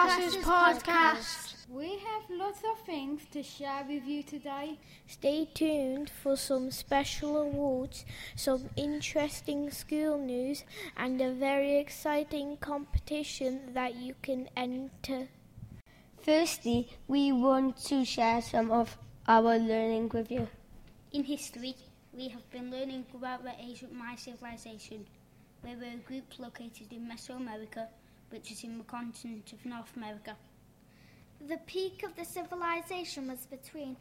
Classes Podcast. We have lots of things to share with you today. Stay tuned for some special awards, some interesting school news, and a very exciting competition that you can enter. Firstly, we want to share some of our learning with you. In history, we have been learning about the ancient Maya civilization. We were a group located in Mesoamerica, which is in the continent of North America. The peak of the civilization was between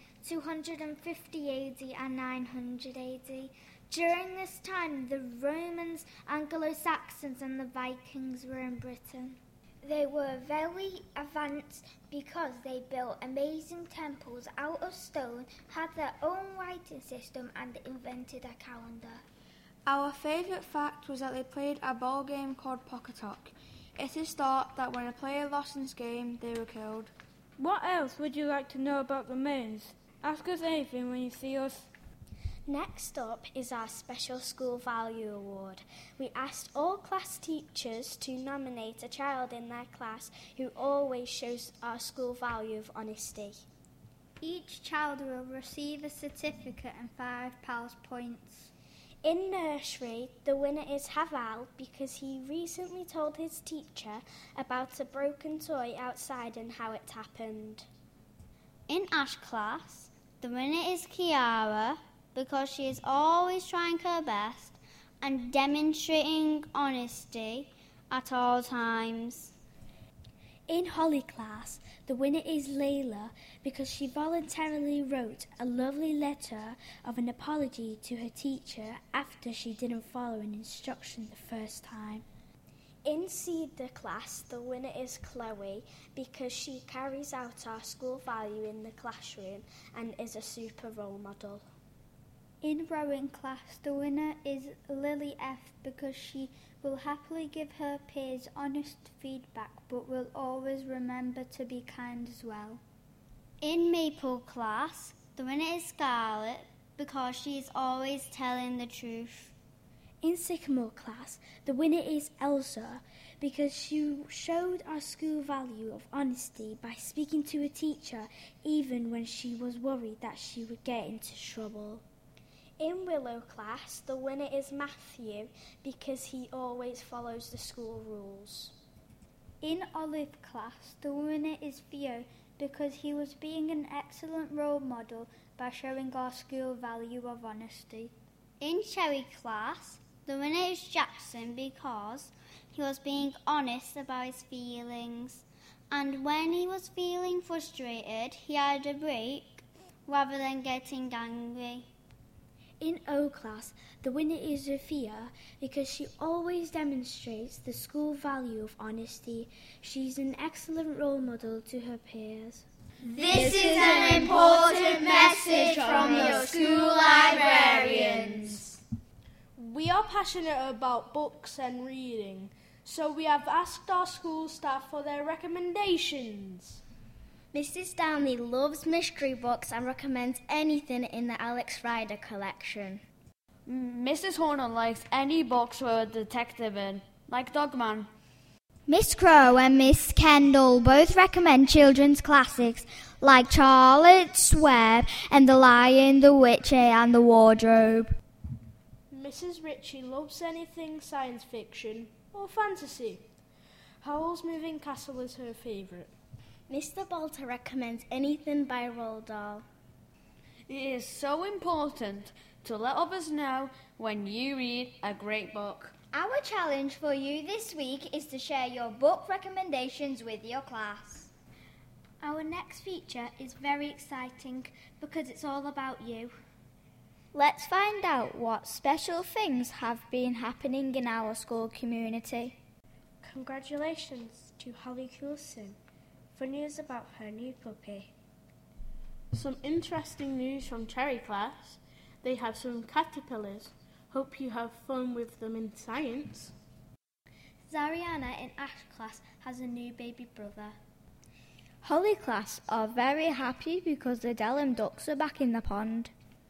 250 AD and 900 AD. During this time, the Romans, Anglo-Saxons and the Vikings were in Britain. They were very advanced because they built amazing temples out of stone, had their own writing system and invented a calendar. Our favourite fact was that they played a ball game called Pocketalk. It is thought that when a player lost in this game, they were killed. What else would you like to know about the moons? Ask us anything when you see us. Next up is our Special School Value Award. We asked all class teachers to nominate a child in their class who always shows our school value of honesty. Each child will receive a certificate and 5 PALS points. In nursery, the winner is Haval because he recently told his teacher about a broken toy outside and how it happened. In Ash class, the winner is Kiara because she is always trying her best and demonstrating honesty at all times. In Holly class, the winner is Layla because she voluntarily wrote a lovely letter of an apology to her teacher after she didn't follow an instruction the first time. In Cedar class, the winner is Chloe because she carries out our school value in the classroom and is a super role model. In rowing class, the winner is Lily F because she will happily give her peers honest feedback but will always remember to be kind as well. In Maple class, the winner is Scarlett because she is always telling the truth. In Sycamore class, the winner is Elsa because she showed our school value of honesty by speaking to a teacher even when she was worried that she would get into trouble. In Willow class, the winner is Matthew because he always follows the school rules. In Olive class, the winner is Theo because he was being an excellent role model by showing our school value of honesty. In Cherry class, the winner is Jackson because he was being honest about his feelings, and when he was feeling frustrated, he had a break rather than getting angry. In O class, the winner is Sophia because she always demonstrates the school value of honesty. She's an excellent role model to her peers. This is an important message from your school librarians. We are passionate about books and reading, so we have asked our school staff for their recommendations. Mrs. Downey loves mystery books and recommends anything in the Alex Rider collection. Mrs. Horner likes any books with a detective in, like Dogman. Miss Crow and Miss Kendall both recommend children's classics like Charlotte's Web and The Lion, the Witch and the Wardrobe. Mrs. Ritchie loves anything science fiction or fantasy. Howl's Moving Castle is her favourite. Mr. Bolter recommends anything by Roald Dahl. It is so important to let others know when you read a great book. Our challenge for you this week is to share your book recommendations with your class. Our next feature is very exciting because it's all about you. Let's find out what special things have been happening in our school community. Congratulations to Holly Coulson for news about her new puppy. Some interesting news from Cherry class. They have some caterpillars. Hope you have fun with them in science. Zariana in Ash class has a new baby brother. Holly class are very happy because the Delham ducks are back in the pond.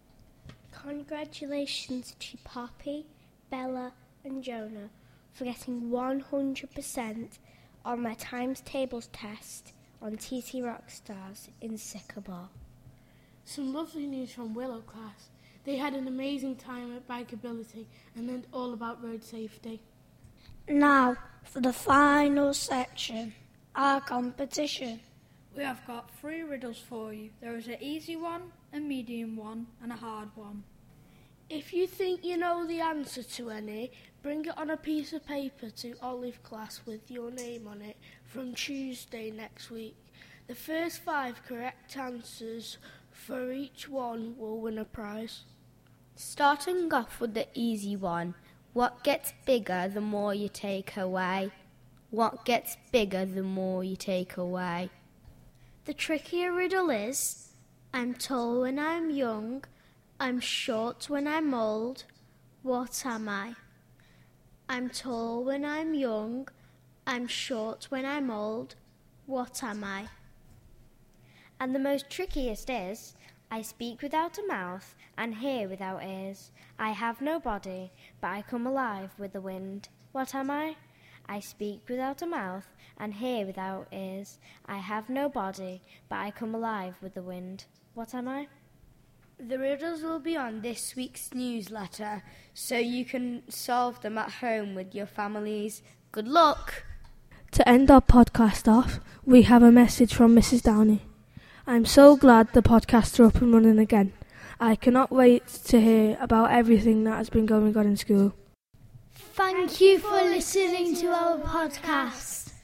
Congratulations to Poppy, Bella and Jonah for getting 100% on my times tables test on TT Rockstars in Sycamore. Some lovely news from Willow class. They had an amazing time at Bikeability and learned all about road safety. Now, for the final section, our competition. We have got 3 riddles for you. There is an easy one, a medium one, and a hard one. If you think you know the answer to any, bring it on a piece of paper to Olive class with your name on it from Tuesday next week. The first 5 correct answers for each one will win a prize. Starting off with the easy one. What gets bigger the more you take away? What gets bigger the more you take away? The trickier riddle is, I'm tall when I'm young, I'm short when I'm old, what am I? I'm tall when I'm young, I'm short when I'm old, what am I? And the most trickiest is, I speak without a mouth and hear without ears. I have no body, but I come alive with the wind. What am I? I speak without a mouth and hear without ears. I have no body, but I come alive with the wind. What am I? The riddles will be on this week's newsletter, so you can solve them at home with your families. Good luck! To end our podcast off, we have a message from Mrs. Downey. I'm so glad the podcasts are up and running again. I cannot wait to hear about everything that has been going on in school. Thank you for listening to our podcast.